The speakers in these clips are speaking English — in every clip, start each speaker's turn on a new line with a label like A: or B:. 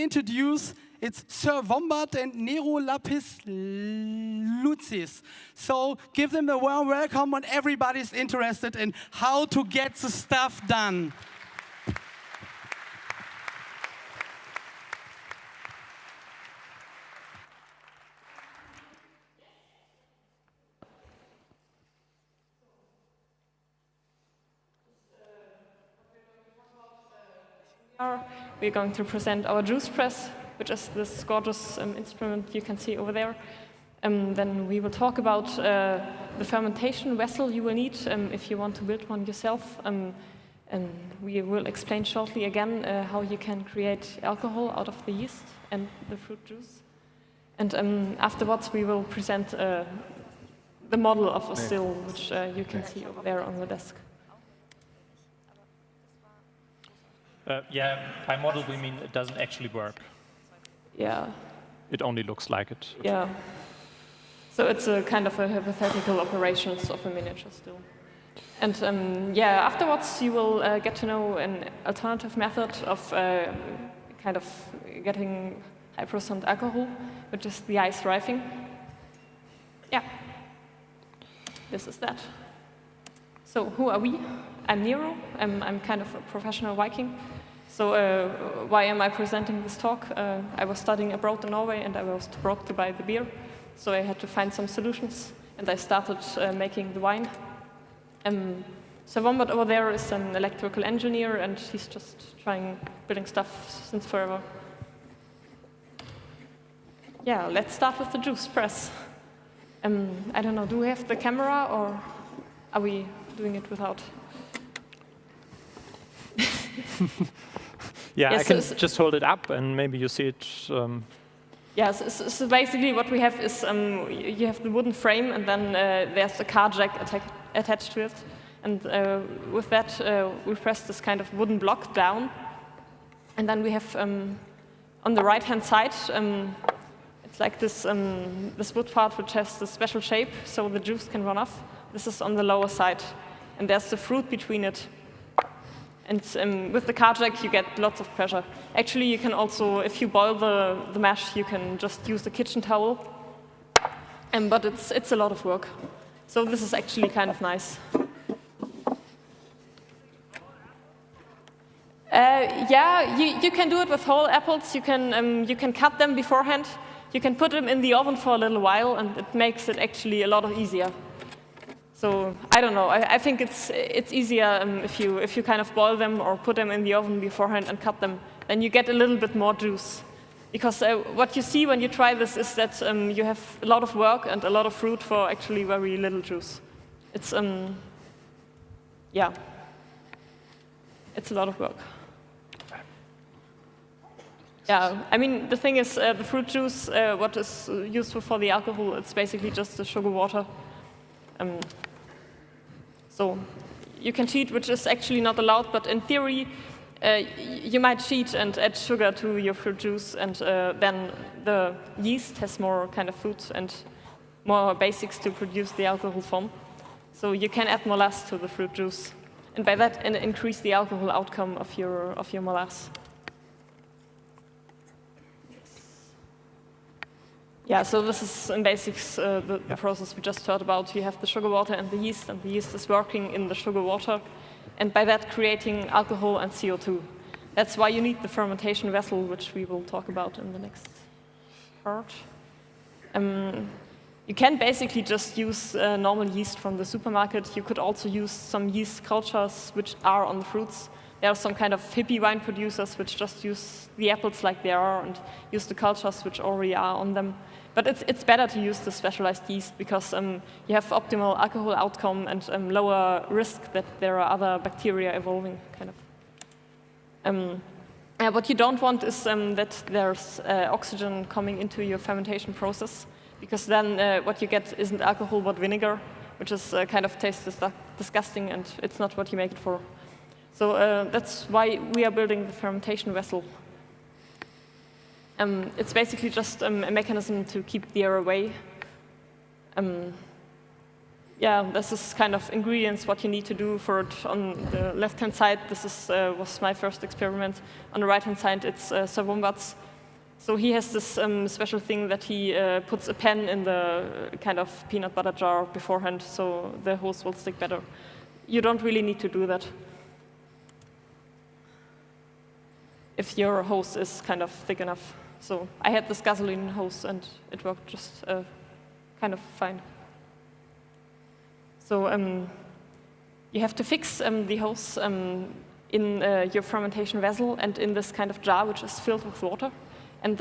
A: me introduce, it's Sir Wombat and Nero Lapis Lucis. So give them a warm welcome when everybody's interested in how to get the stuff done.
B: We're going to present our juice press, which is this gorgeous instrument you can see over there. Then we will talk about the fermentation vessel you will need if you want to build one yourself. And we will explain shortly again how you can create alcohol out of the yeast and the fruit juice. And afterwards we will present the model of a still, which you can see over there on the desk.
C: Yeah, by model we mean it doesn't actually work.
B: Yeah.
C: It only looks like it.
B: Yeah. So it's a kind of a hypothetical operations of a miniature still. And yeah, afterwards you will get to know an alternative method of kind of getting high percent alcohol, which is the ice rifting. Yeah. This is that. So who are we? I'm Nero. I'm kind of a professional Viking. So why am I presenting this talk? I was studying abroad in Norway and I was too broke to buy the beer. So I had to find some solutions and I started making the wine. So Wombat over there is an electrical engineer and he's just building stuff since forever. Yeah, let's start with the juice press. I don't know, do we have the camera or are we doing it without?
C: Yeah,
B: yes,
C: I can just hold it up and maybe you see it.
B: Yeah, so basically what we have is you have the wooden frame and then there's a car jack attached to it. And with that we press this kind of wooden block down. And then we have on the right-hand side, it's like this wood part which has this special shape so the juice can run off. This is on the lower side. And there's the fruit between it. And with the car jack, you get lots of pressure. Actually, you can also, if you boil the mash, you can just use the kitchen towel. But it's a lot of work. So this is actually kind of nice. Yeah, you can do it with whole apples. You can cut them beforehand. You can put them in the oven for a little while, and it makes it actually a lot easier. So I don't know. I think it's easier if you kind of boil them or put them in the oven beforehand and cut them. Then you get a little bit more juice. Because what you see when you try this is that you have a lot of work and a lot of fruit for actually very little juice. It's yeah, it's a lot of work. Yeah, I mean the thing is the fruit juice, what is useful for the alcohol, it's basically just the sugar water. So you can cheat, which is actually not allowed, but in theory, you might cheat and add sugar to your fruit juice, and then the yeast has more kind of fruit and more basics to produce the alcohol from. So you can add molasses to the fruit juice, and by that increase the alcohol outcome of your molasses. Yeah, so this is in basics the process we just heard about. You have the sugar water and the yeast is working in the sugar water, and by that creating alcohol and CO2. That's why you need the fermentation vessel, which we will talk about in the next part. You can basically just use normal yeast from the supermarket. You could also use some yeast cultures which are on the fruits. There are some kind of hippie wine producers which just use the apples like they are and use the cultures which already are on them. But it's better to use the specialized yeast because you have optimal alcohol outcome and lower risk that there are other bacteria evolving, kind of. What you don't want is that there's oxygen coming into your fermentation process, because then what you get isn't alcohol but vinegar, which is kind of tastes disgusting, and it's not what you make it for. So that's why we are building the fermentation vessel. It's basically just a mechanism to keep the air away. Yeah, this is kind of ingredients, what you need to do for it. On the left-hand side, this was my first experiment. On the right-hand side, it's Sir Wombat's. So he has this special thing that he puts a pen in the kind of peanut butter jar beforehand, so the hose will stick better. You don't really need to do that if your hose is kind of thick enough. So I had this gasoline hose and it worked just kind of fine. So you have to fix the hose in your fermentation vessel and in this kind of jar which is filled with water. And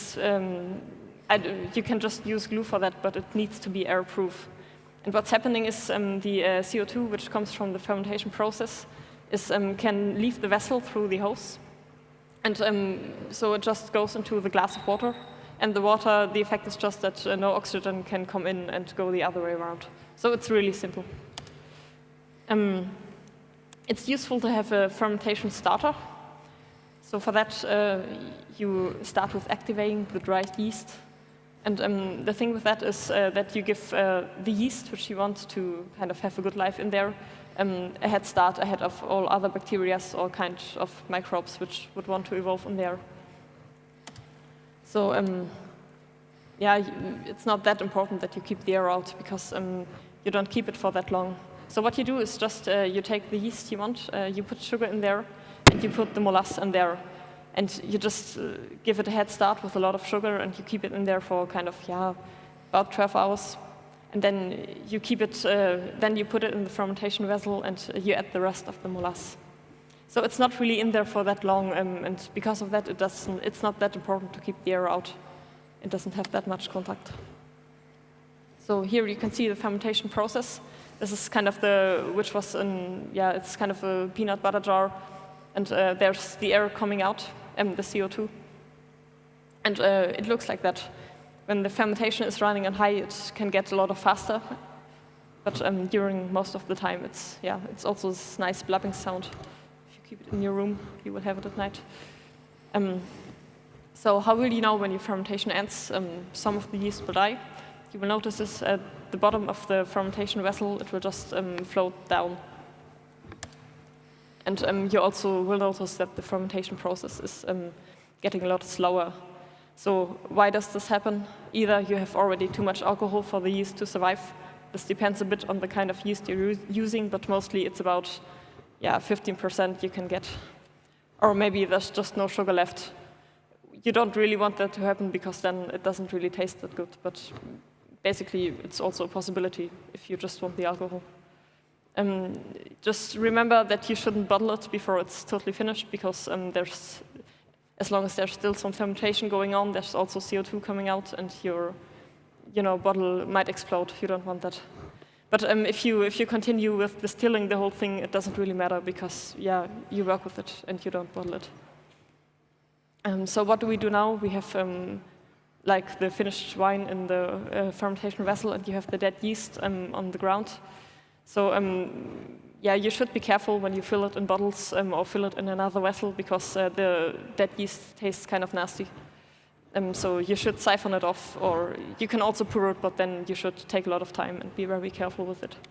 B: you can just use glue for that, but it needs to be airproof. And what's happening is the CO2, which comes from the fermentation process, can leave the vessel through the hose. And so it just goes into the glass of water. And the water, the effect is just that no oxygen can come in and go the other way around. So it's really simple. It's useful to have a fermentation starter. So for that, you start with activating the dried yeast. And the thing with that is that you give the yeast, which you want to kind of have a good life in there, a head start ahead of all other bacteria or kinds of microbes which would want to evolve in there. So yeah, it's not that important that you keep the air out because you don't keep it for that long. So what you do is just you take the yeast you want, you put sugar in there, and you put the molasses in there. And you just give it a head start with a lot of sugar, and you keep it in there for kind of, about 12 hours. And then you keep it, then you put it in the fermentation vessel, and you add the rest of the molasses. So it's not really in there for that long, and because of that, it's not that important to keep the air out. It doesn't have that much contact. So here you can see the fermentation process. This is kind of which was it's kind of a peanut butter jar. And there's the air coming out, the CO2. And it looks like that. When the fermentation is running on high, it can get a lot faster. But during most of the time, it's also this nice blubbing sound. If you keep it in your room, you will have it at night. So how will you know when your fermentation ends? Some of the yeast will die. You will notice this at the bottom of the fermentation vessel. It will just float down. And you also will notice that the fermentation process is getting a lot slower. So why does this happen? Either you have already too much alcohol for the yeast to survive. This depends a bit on the kind of yeast you're using, but mostly it's about 15% you can get. Or maybe there's just no sugar left. You don't really want that to happen because then it doesn't really taste that good. But basically, it's also a possibility if you just want the alcohol. Just remember that you shouldn't bottle it before it's totally finished because as long as there's still some fermentation going on, there's also CO2 coming out and your bottle might explode. You don't want that. But if you continue with distilling the whole thing, it doesn't really matter because you work with it and you don't bottle it. So what do we do now? We have like the finished wine in the fermentation vessel, and you have the dead yeast on the ground. So you should be careful when you fill it in bottles or fill it in another vessel because the dead yeast tastes kind of nasty. So you should siphon it off, or you can also pour it, but then you should take a lot of time and be very careful with it.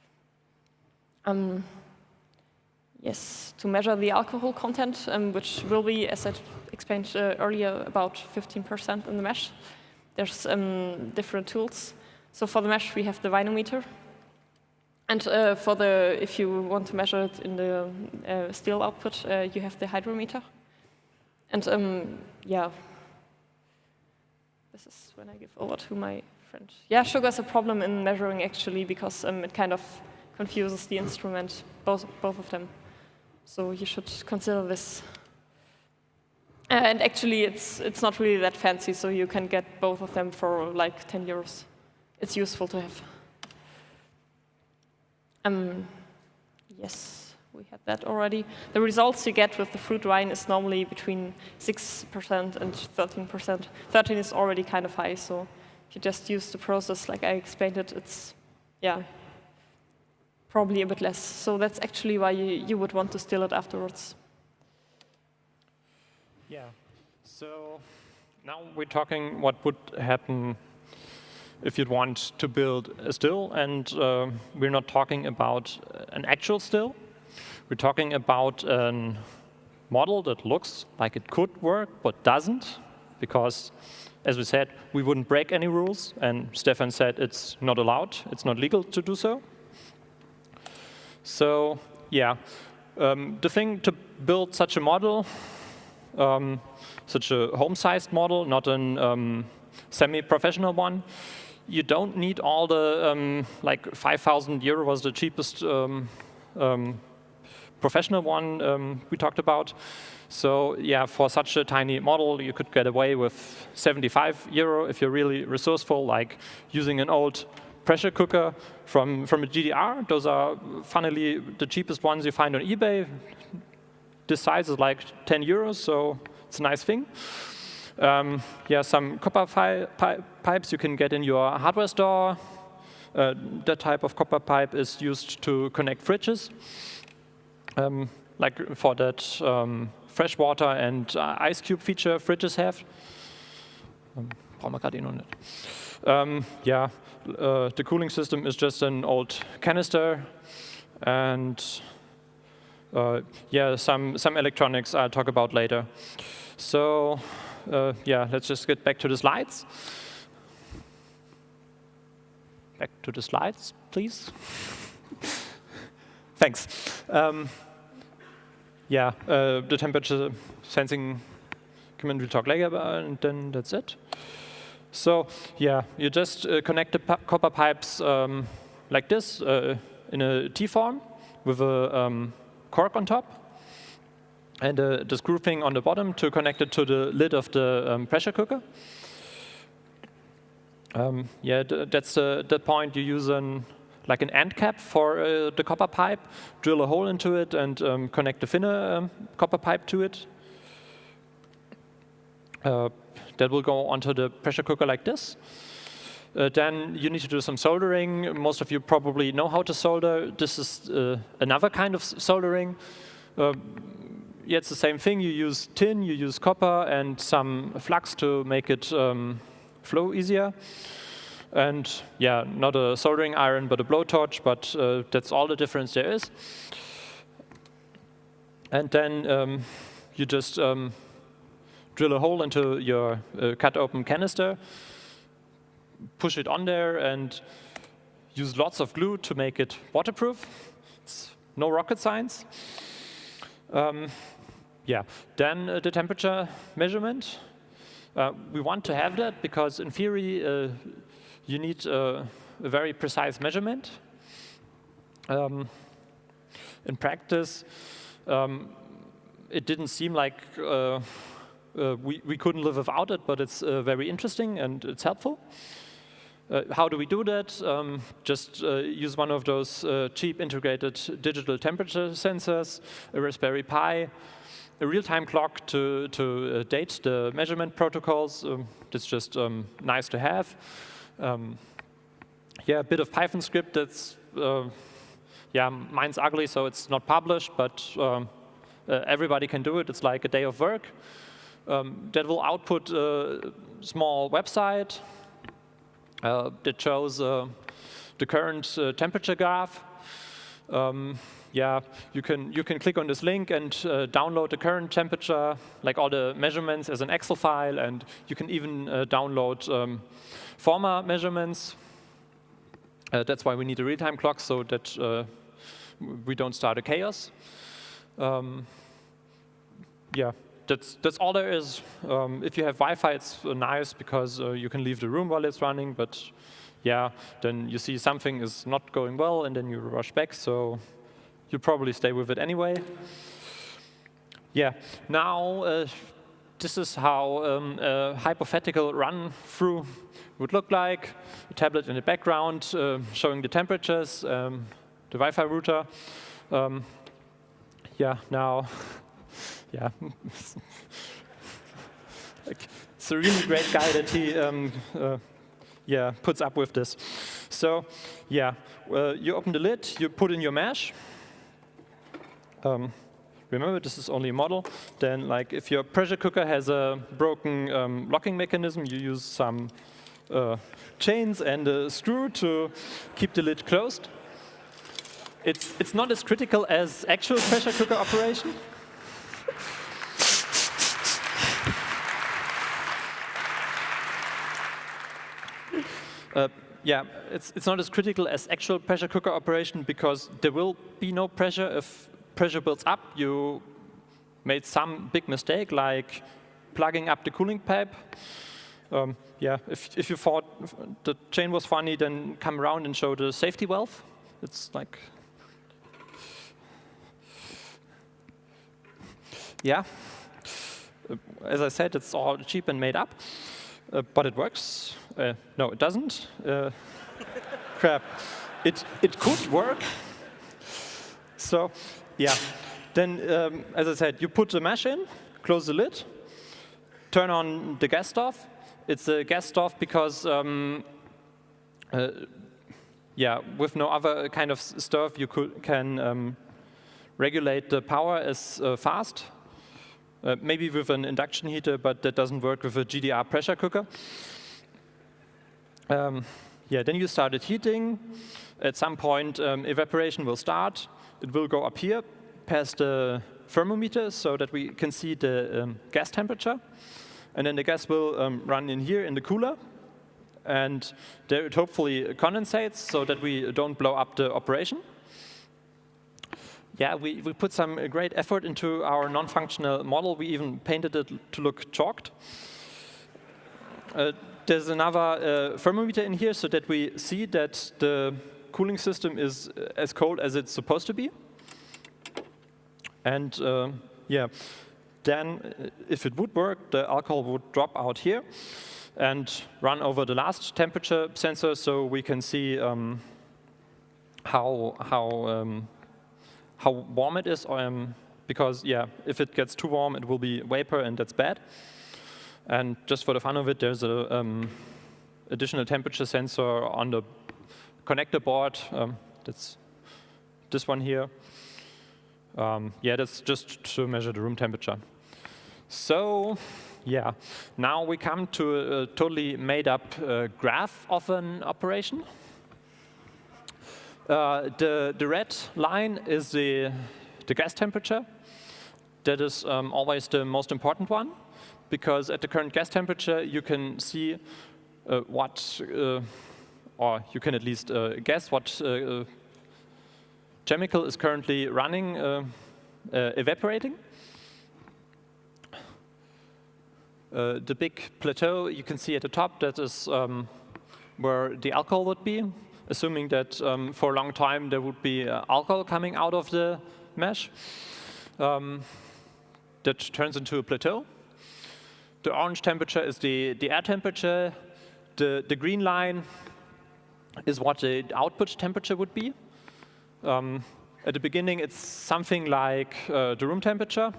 B: Yes, to measure the alcohol content, which will be, as I explained earlier, about 15% in the mesh. There's different tools. So for the mesh, we have the vinometer. And if you want to measure it in the still output, you have the hydrometer. And this is when I give over to my friend. Yeah, sugar is a problem in measuring actually because it kind of confuses the instrument, both of them. So you should consider this. And actually, it's not really that fancy, so you can get both of them for like 10 euros. It's useful to have. Yes, we had that already. The results you get with the fruit wine is normally between 6% and 13%. 13 is already kind of high, so if you just use the process like I explained it, it's, probably a bit less. So that's actually why you would want to still it afterwards.
C: Yeah, so now we're talking what would happen if you'd want to build a still, and we're not talking about an actual still. We're talking about a model that looks like it could work, but doesn't. because, as we said, we wouldn't break any rules, and Stefan said it's not allowed, it's not legal to do so. So yeah, the thing to build such a model, such a home-sized model, not a semi-professional one, you don't need all the, like 5,000 euro was the cheapest professional one we talked about. So yeah, for such a tiny model, you could get away with 75 euro if you're really resourceful, like using an old pressure cooker from a GDR. Those are, funnily, the cheapest ones you find on eBay. This size is like 10 euros, so it's a nice thing. Yeah, some copper pipes you can get in your hardware store. That type of copper pipe is used to connect fridges. Like for that fresh water and ice cube feature fridges have. Brauchen wir gerade noch nicht. Yeah, the cooling system is just an old canister, and yeah, some electronics I'll talk about later. So yeah, let's just get back to the slides. Back to the slides, please. Thanks. Yeah, the temperature sensing command we'll talk later about, and then that's it. So yeah, you just connect the copper pipes like this in a T-form with a cork on top, and the screw thing on the bottom to connect it to the lid of the pressure cooker. Yeah, that's the point. You use like an end cap for the copper pipe, drill a hole into it, and connect the thinner copper pipe to it. That will go onto the pressure cooker like this. Then you need to do some soldering. Most of you probably know how to solder. This is another kind of soldering. Yeah, it's the same thing. You use tin, you use copper, and some flux to make it flow easier. And yeah, not a soldering iron, but a blowtorch, but that's all the difference there is. And then you just drill a hole into your cut open canister, push it on there, and use lots of glue to make it waterproof. It's no rocket science. Yeah, then the temperature measurement. We want to have that because in theory, you need a very precise measurement. In practice, it didn't seem like we couldn't live without it, but it's very interesting and it's helpful. How do we do that? Just use one of those cheap integrated digital temperature sensors, a Raspberry Pi, a real-time clock to date the measurement protocols. That's just nice to have. Yeah, a bit of Python script that's, yeah, mine's ugly, so it's not published, but everybody can do it. It's like a day of work. That will output a small website that shows the current temperature graph. Yeah, you can click on this link and download the current temperature, like all the measurements as an Excel file, and you can even download former measurements. That's why we need a real-time clock, so that we don't start a chaos. Yeah, that's all there is. If you have Wi-Fi, it's nice because you can leave the room while it's running, but yeah, then you see something is not going well, and then you rush back, so you probably stay with it anyway. Yeah, now this is how a hypothetical run-through would look like. A tablet in the background showing the temperatures, the Wi-Fi router. Yeah, now, yeah. It's a really great guy that he yeah, puts up with this. So yeah, you open the lid, you put in your mesh. Remember, this is only a model. Then, like, if your pressure cooker has a broken locking mechanism, you use some chains and a screw to keep the lid closed. It's not as critical as actual pressure cooker operation. Yeah, it's not as critical as actual pressure cooker operation because there will be no pressure. If pressure builds up, you made some big mistake like plugging up the cooling pipe. Yeah, if you thought the chain was funny, then come around and show the safety valve. It's like, yeah. As I said, it's all cheap and made up, but it works. No, it doesn't. Crap. It could work. So, yeah. Then, as I said, you put the mesh in, close the lid, turn on the gas stove. It's a gas stove because, yeah, with no other kind of stove, you can regulate the power as fast. Maybe with an induction heater, but that doesn't work with a GDR pressure cooker. Yeah, then you started heating. At some point, evaporation will start. It will go up here past the thermometer so that we can see the gas temperature. And then the gas will run in here in the cooler. And there it hopefully condensates so that we don't blow up the operation. Yeah, we put some great effort into our non-functional model. We even painted it to look chalked. There's another thermometer in here so that we see that the cooling system is as cold as it's supposed to be. And yeah, then if it would work, the alcohol would drop out here and run over the last temperature sensor so we can see how warm it is, because yeah, if it gets too warm, it will be vapor, and that's bad. And just for the fun of it, there's a additional temperature sensor on the connector board. That's this one here. Yeah, that's just to measure the room temperature. So yeah, now we come to a totally made-up graph of an operation. The red line is the gas temperature. That is always the most important one, because at the current gas temperature, you can see what, or you can at least guess what chemical is currently running, evaporating. The big plateau you can see at the top, that is where the alcohol would be, assuming that for a long time there would be alcohol coming out of the mesh. That turns into a plateau. The orange temperature is the air temperature. The green line is what the output temperature would be. At the beginning, it's something like the room temperature.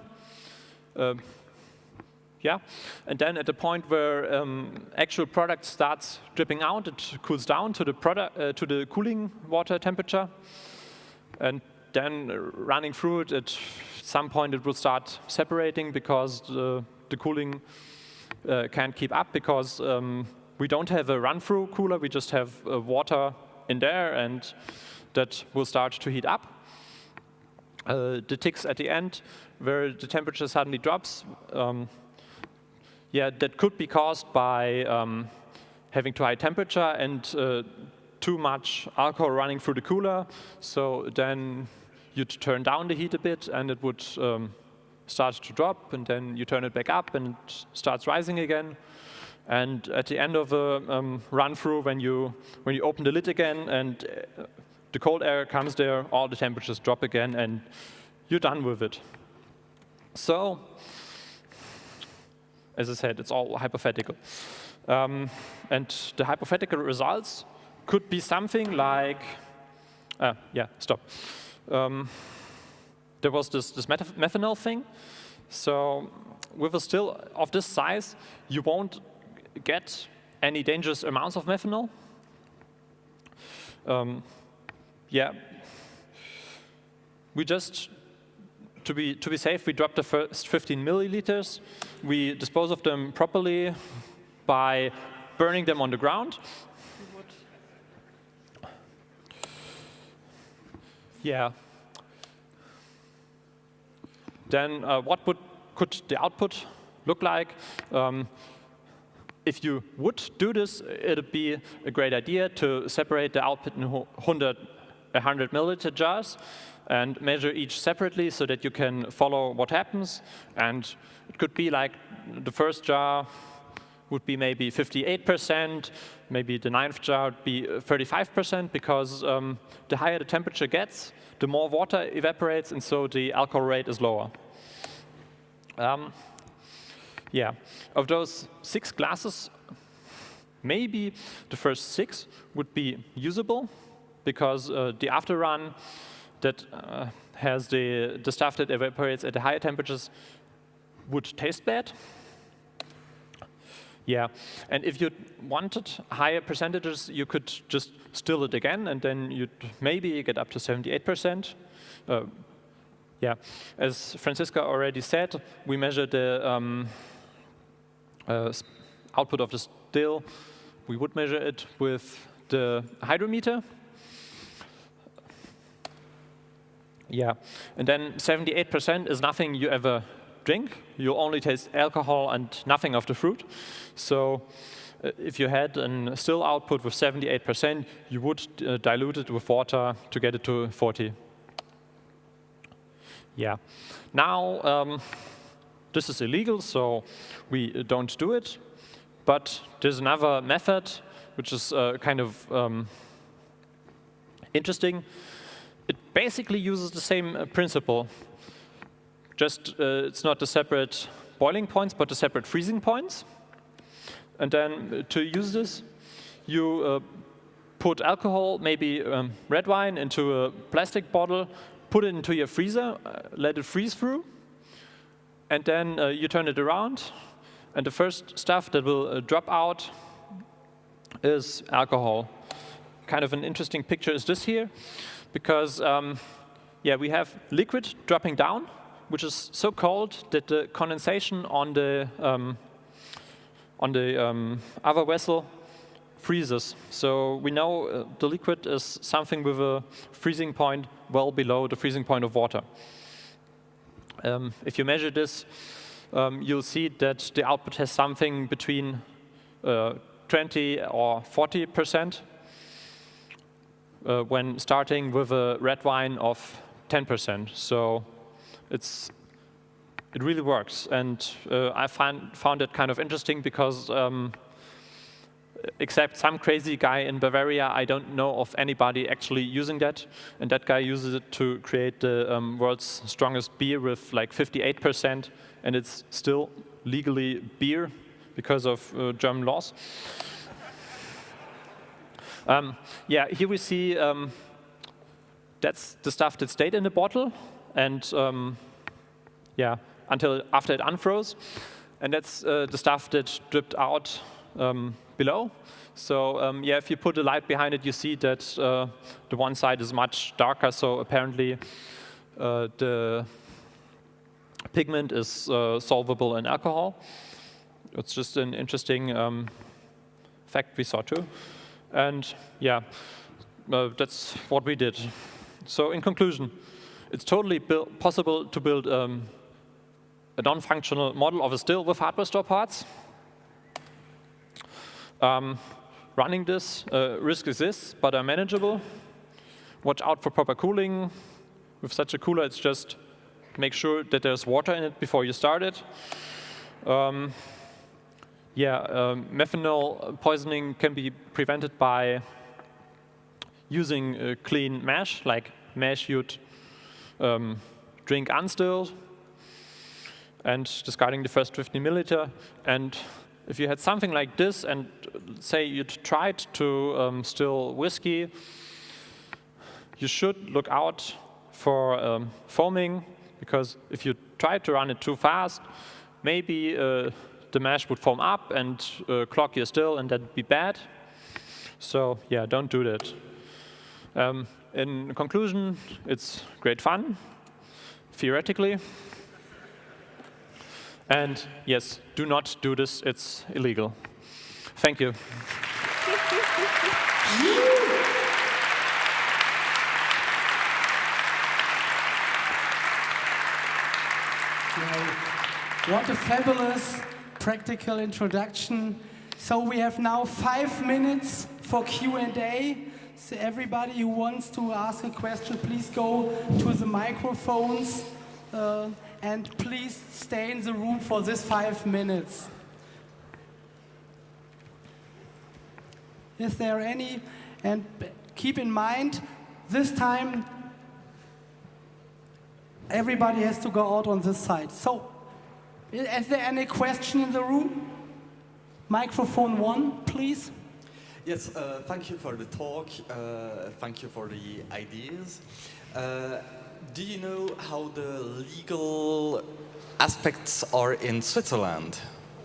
C: Yeah, and then at the point where actual product starts dripping out, it cools down to the to the cooling water temperature, and then running through it. At some point, it will start separating because the cooling can't keep up, because we don't have a run-through cooler. We just have water in there, and that will start to heat up. The ticks at the end, where the temperature suddenly drops. Yeah, that could be caused by having too high temperature and too much alcohol running through the cooler. So then you'd turn down the heat a bit, and it would start to drop, and then you turn it back up, and it starts rising again. And at the end of a run-through, when you open the lid again and the cold air comes there, all the temperatures drop again, and you're done with it. So, as I said, it's all hypothetical. And the hypothetical results could be something like, yeah, stop. There was this methanol thing. So with a still of this size, you won't get any dangerous amounts of methanol. Yeah, we just, to be safe, we dropped the first 15 milliliters. We dispose of them properly by burning them on the ground. Yeah. Then what could the output look like? if you would do this, it would be a great idea to separate the output in 100 milliliter jars and measure each separately so that you can follow what happens. And it could be like the first jar would be maybe 58%, maybe the 9th jar would be 35%, because the higher the temperature gets, the more water evaporates, and so the alcohol rate is lower. Yeah, of those 6 glasses, maybe the first 6 would be usable, because the after run that has the stuff that evaporates at the higher temperatures would taste bad. Yeah, and if you wanted higher percentages, you could just still it again, and then you'd maybe get up to 78%. Yeah, as Franziska already said, we measure the output of the still. We would measure it with the hydrometer. Yeah, and then 78% is nothing you ever drink. You only taste alcohol and nothing of the fruit. So if you had a still output with 78%, you would dilute it with water to get it to 40. Yeah. Now, this is illegal, so we don't do it. But there's another method, which is kind of interesting. It basically uses the same principle. Just it's not the separate boiling points, but the separate freezing points. And then to use this, you put alcohol, maybe red wine, into a plastic bottle, put it into your freezer, let it freeze through, and then you turn it around, and the first stuff that will drop out is alcohol. Kind of an interesting picture is this here, because yeah, we have liquid dropping down, which is so cold that the condensation on the other vessel freezes. So we know the liquid is something with a freezing point well below the freezing point of water. If you measure this, you'll see that the output has something between 20 or 40% when starting with a red wine of 10%. So it really works, and I found it kind of interesting because except some crazy guy in Bavaria, I don't know of anybody actually using that, and that guy uses it to create the world's strongest beer with like 58%, and it's still legally beer because of German laws. Yeah, here we see that's the stuff that stayed in the bottle, and yeah, until after it unfroze, and that's the stuff that dripped out below. So yeah, if you put a light behind it, you see that the one side is much darker. So apparently, the pigment is solvable in alcohol. It's just an interesting fact we saw too. And yeah, that's what we did. So in conclusion, it's totally possible to build a non-functional model of a still with hardware store parts. Running this, risk exists, but are manageable. Watch out for proper cooling. With such a cooler, it's just make sure that there's water in it before you start it. Yeah, methanol poisoning can be prevented by using clean mash, like mash you'd drink unstilled, and discarding the first 50 milliliter. And if you had something like this, and say you'd tried to still whiskey, you should look out for foaming, because if you try to run it too fast, maybe the mash would foam up and clog your still, and that'd be bad. So yeah, don't do that. In conclusion, it's great fun, theoretically. And yes, do not do this, it's illegal. Thank you.
A: What a fabulous practical introduction. So we have now 5 minutes for Q&A. So everybody who wants to ask a question, please go to the microphones and please stay in the room for this 5 minutes. Is there any? And keep in mind, this time everybody has to go out on this side. So, is there any question in the room? Microphone 1, please.
D: Yes, thank you for the talk. Thank you for the ideas. Do you know how the legal aspects are in Switzerland?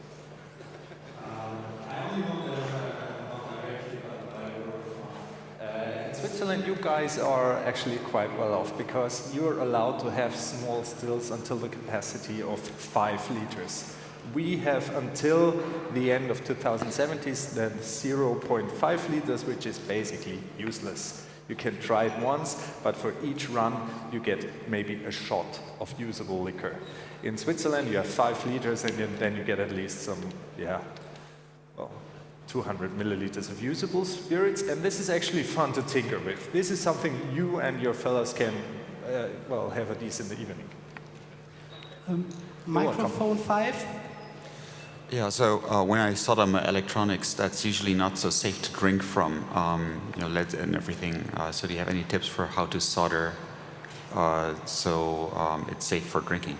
E: In Switzerland, you guys are actually quite well off because you're allowed to have small stills until the capacity of 5 liters. We have until the end of 2070s then 0.5 liters, which is basically useless. You can try it once, but for each run you get maybe a shot of usable liquor. In Switzerland you have 5 liters and then you get at least some, 200 milliliters of usable spirits, and this is actually fun to tinker with. This is something you and your fellows can, have a decent evening.
A: Microphone 5.
F: Yeah, so when I solder electronics, that's usually not so safe to drink from, lead and everything. So do you have any tips for how to solder so it's safe for drinking?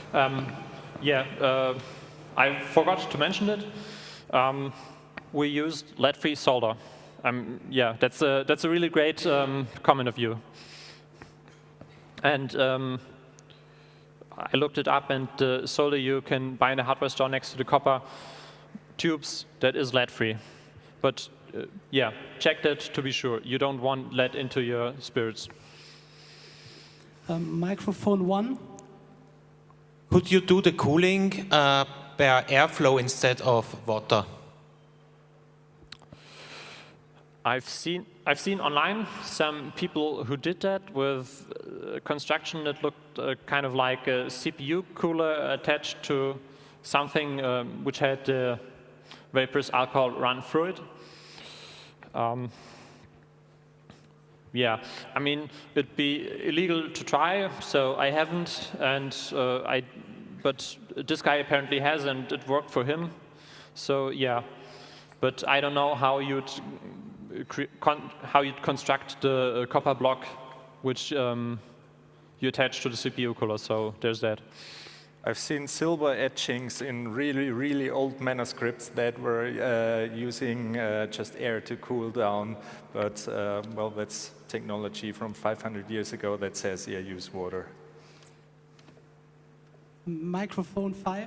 C: I forgot to mention it. We used lead-free solder. That's a really great comment of you. And I looked it up, and the solder you can buy in a hardware store next to the copper tubes, that is lead-free. But check that to be sure. You don't want lead into your spirits.
A: Microphone 1.
G: Could you do the cooling per airflow instead of water?
C: I've seen online some people who did that with construction that looked kind of like a CPU cooler attached to something which had vaporous alcohol run through it. I mean, it'd be illegal to try, so I haven't, and but this guy apparently has, and it worked for him. So but I don't know how you'd construct the copper block which you attach to the CPU cooler. So there's that.
E: I've seen silver etchings in really, really old manuscripts that were using just air to cool down, but that's technology from 500 years ago that says, use water.
A: Microphone 5.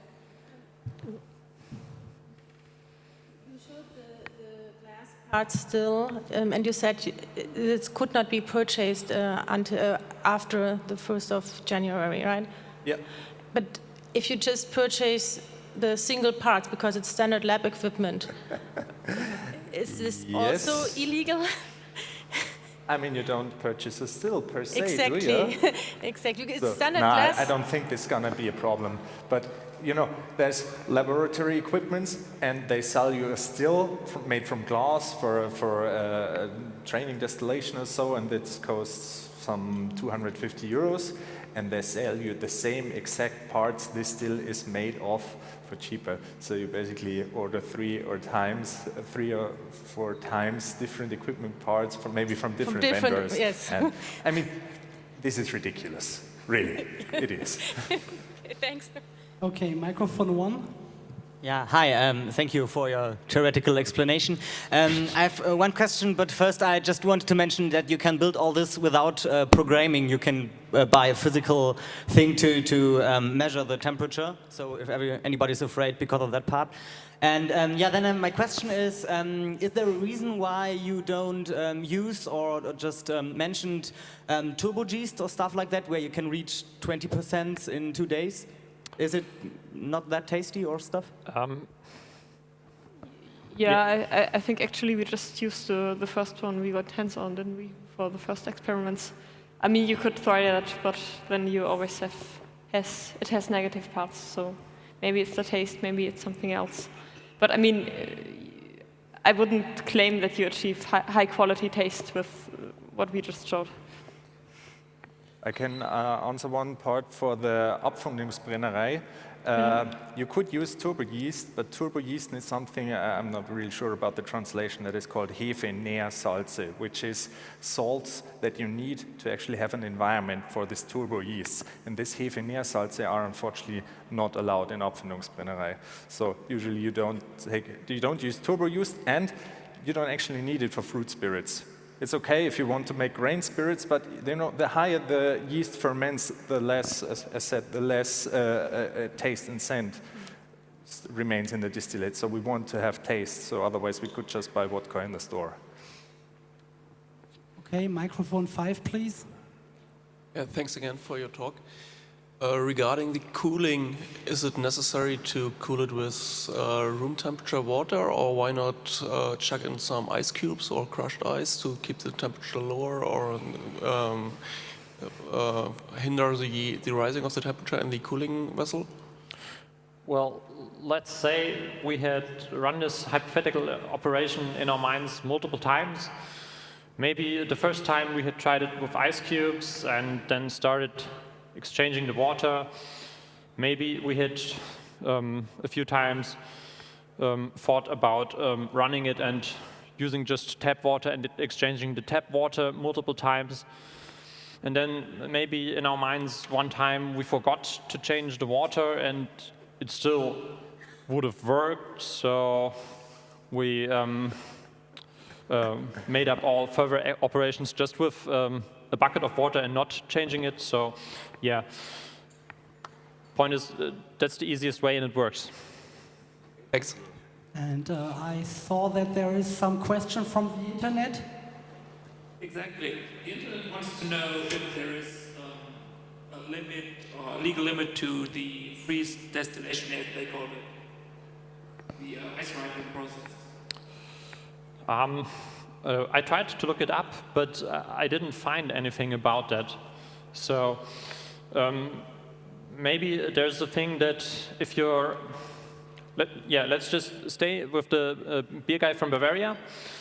H: You showed the glass parts still, and you said it could not be purchased until after the 1st of January, right?
E: Yeah.
H: But if you just purchase the single parts because it's standard lab equipment, is this also illegal?
E: I mean, you don't purchase a still per se,
H: exactly.
E: do you?
H: Exactly. It's
E: So,
H: standard glass.
E: I don't think this is going to be a problem. But, there's laboratory equipment, and they sell you a still made from glass for training distillation or so, and it costs some 250 euros. And they sell you the same exact parts this still is made of for cheaper. So you basically order 3 or 4 times different equipment parts from different vendors.
H: Yes.
E: And, I mean, this is ridiculous. Really, it is.
H: Thanks.
A: Okay, microphone 1.
I: Yeah, hi, thank you for your theoretical explanation. I have one question, but first I just wanted to mention that you can build all this without programming. You can buy a physical thing to measure the temperature, so if anybody's afraid because of that part. And then my question is there a reason why you don't use or just mentioned turbo yeast or stuff like that, where you can reach 20% in 2 days? Is it not that tasty or stuff?
B: I think actually we just used the first one we got hands on, didn't we, for the first experiments. I mean, you could try that, but then you always it has negative parts, so maybe it's the taste, maybe it's something else. But I mean, I wouldn't claim that you achieve high quality taste with what we just showed.
E: I can answer one part for the Abfundungsbrennerei. You could use turbo yeast, but turbo yeast is something, I'm not really sure about the translation, that is called Hefe-Nährsalze, which is salts that you need to actually have an environment for this turbo yeast. And this Hefe-Nährsalze are unfortunately not allowed in Abfundungsbrennerei. So usually you don't use turbo yeast, and you don't actually need it for fruit spirits. It's okay if you want to make grain spirits, but the higher the yeast ferments, the less, as I said, the less taste and scent remains in the distillate. So we want to have taste. So otherwise, we could just buy vodka in the store.
A: Okay, microphone 5, please.
J: Yeah, thanks again for your talk. Regarding the cooling, is it necessary to cool it with room temperature water, or why not chuck in some ice cubes or crushed ice to keep the temperature lower, or hinder the rising of the temperature in the cooling vessel?
C: Well, let's say we had run this hypothetical operation in our minds multiple times. Maybe the first time we had tried it with ice cubes and then started exchanging the water. Maybe we had a few times thought about running it and using just tap water and exchanging the tap water multiple times. And then maybe in our minds one time we forgot to change the water and it still would have worked. So we made up all further operations just with a bucket of water and not changing it. So yeah, point is that's the easiest way and it works.
J: Thanks.
A: And I saw that there is some question from the internet.
K: Exactly. The internet wants to know if there is a limit or a legal limit to the freeze distillation, as they call it, the ice ripening process.
C: I tried to look it up, but I didn't find anything about that. So maybe there's a thing that if you're, let's just stay with the beer guy from Bavaria.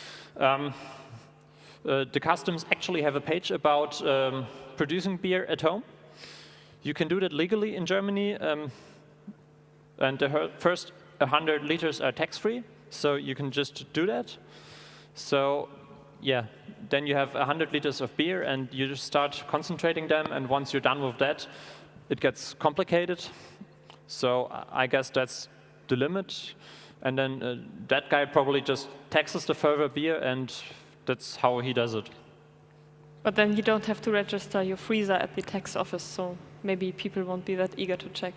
C: The customs actually have a page about producing beer at home. You can do that legally in Germany, and the first 100 liters are tax-free, so you can just do that. So yeah, then you have 100 liters of beer and you just start concentrating them, and once you're done with that, it gets complicated. So I guess that's the limit. And then that guy probably just taxes the further beer, and that's how he does it.
B: But then you don't have to register your freezer at the tax office, so maybe people won't be that eager to check.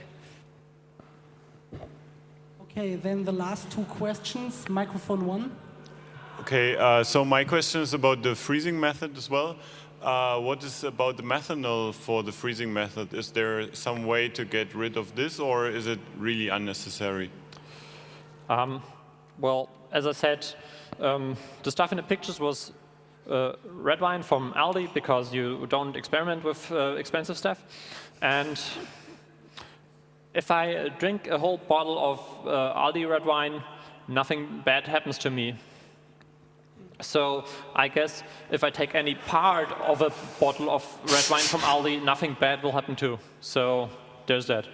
A: Okay, then the last two questions. Microphone 1.
L: Okay, so my question is about the freezing method as well. What is about the methanol for the freezing method? Is there some way to get rid of this, or is it really unnecessary?
C: Well, as I said, the stuff in the pictures was red wine from Aldi, because you don't experiment with expensive stuff. And if I drink a whole bottle of Aldi red wine, nothing bad happens to me. So I guess if I take any part of a bottle of red wine from Aldi, nothing bad will happen too. So there's that.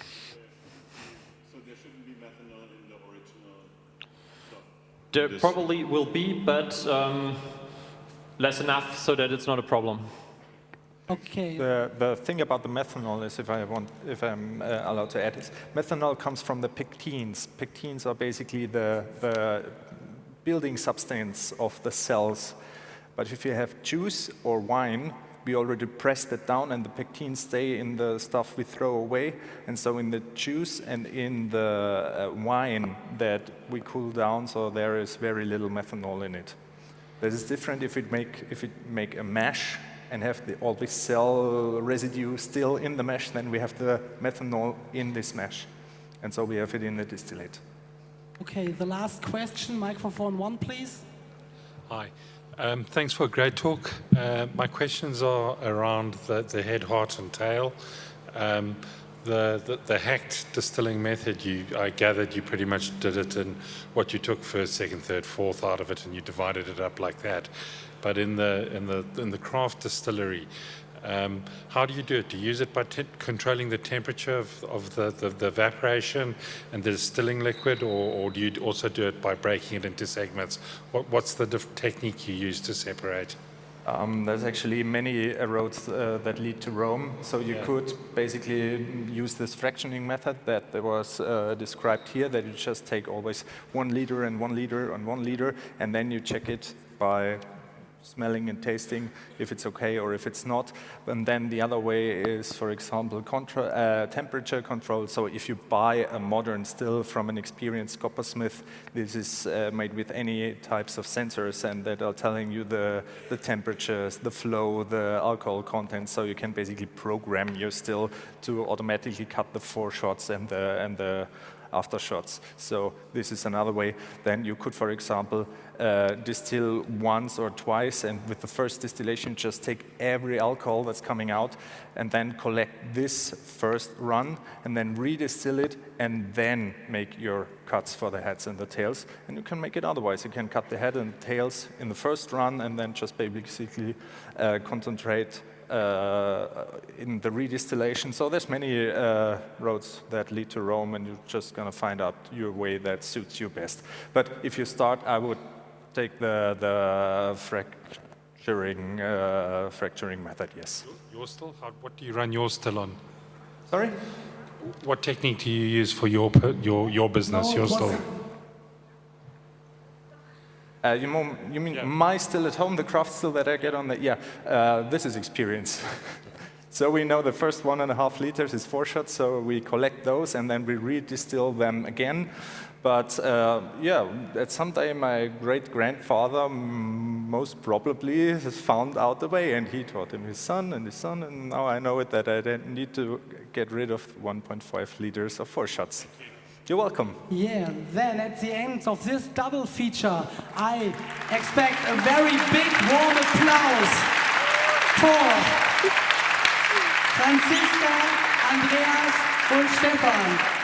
L: So there shouldn't be methanol in the original stuff?
C: There probably will be, but less enough so that it's not a problem.
A: Okay.
E: The thing about the methanol is, if I'm allowed to add, is methanol comes from the pectins. Pectins are basically the building substance of the cells. But if you have juice or wine, we already pressed it down and the pectins stay in the stuff we throw away. And so in the juice and in the wine that we cool down, so there is very little methanol in it. This is different if it make a mash and have all this cell residue still in the mash, then we have the methanol in this mash. And so we have it in the distillate.
A: Okay, the last question, microphone 1, please.
M: Hi, thanks for a great talk. My questions are around the head, heart, and tail. the hacked distilling method, I gathered you pretty much did it in what you took first, second, third, fourth out of it, and you divided it up like that. But in the craft distillery, how do you do it? Do you use it by controlling the temperature of the evaporation and the distilling liquid, or do you also do it by breaking it into segments? What's the technique you use to separate?
E: There's actually many roads that lead to Rome. So you could basically use this fractioning method that was described here, that you just take always 1 liter and 1 liter and 1 liter, and then you check it by smelling and tasting if it's okay or if it's not. And then the other way is, for example, temperature control. So if you buy a modern still from an experienced coppersmith, this is made with any types of sensors, and that are telling you the temperatures, the flow, the alcohol content. So you can basically program your still to automatically cut the foreshots and the aftershots. So this is another way. Then you could, for example, distill once or twice, and with the first distillation just take every alcohol that's coming out and then collect this first run and then redistill it and then make your cuts for the heads and the tails. And you can make it otherwise. You can cut the head and tails in the first run and then just basically concentrate in the redistillation. So there's many roads that lead to Rome, and you're just going to find out your way that suits you best. But if you start, I would take the fracturing method, yes.
M: Your still? What do you run your still on?
E: Sorry?
M: What technique do you use for your business, your still?
E: You mean my still at home, the craft still that I get on the, this is experience. So we know the first 1.5 liters is foreshots, so we collect those and then we redistill them again. But at some day my great-grandfather most probably has found out the way, and he taught him his son, and now I know it that I don't need to get rid of 1.5 liters of foreshots. You're welcome.
A: Yeah, then at the end of this double feature, I expect a very big warm applause for Franziska, Andreas und Stefan.